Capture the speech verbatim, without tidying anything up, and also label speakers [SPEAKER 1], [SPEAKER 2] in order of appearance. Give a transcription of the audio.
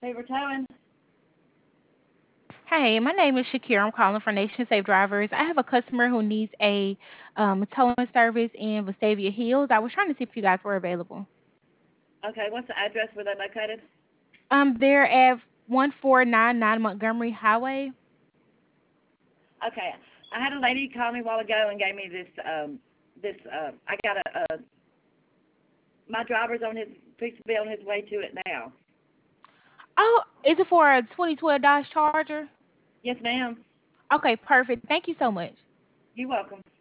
[SPEAKER 1] Favor towing.
[SPEAKER 2] Hey, my name is Shakira. I'm calling for Nation Safe Drivers. I have a customer who needs a um, towing service in Vestavia Hills. I was trying to see if you guys were available.
[SPEAKER 1] Okay, what's the address where they're located?
[SPEAKER 2] Um, they're at one four nine nine Montgomery Highway.
[SPEAKER 1] Okay, I had a lady call me a while ago and gave me this. Um, this. Uh, I got a, a. My driver's on his. Fixed to be on his way to it now.
[SPEAKER 2] Oh, is it for a twenty twelve Dodge Charger?
[SPEAKER 1] Yes, ma'am.
[SPEAKER 2] Okay, perfect. Thank you so much.
[SPEAKER 1] You're welcome.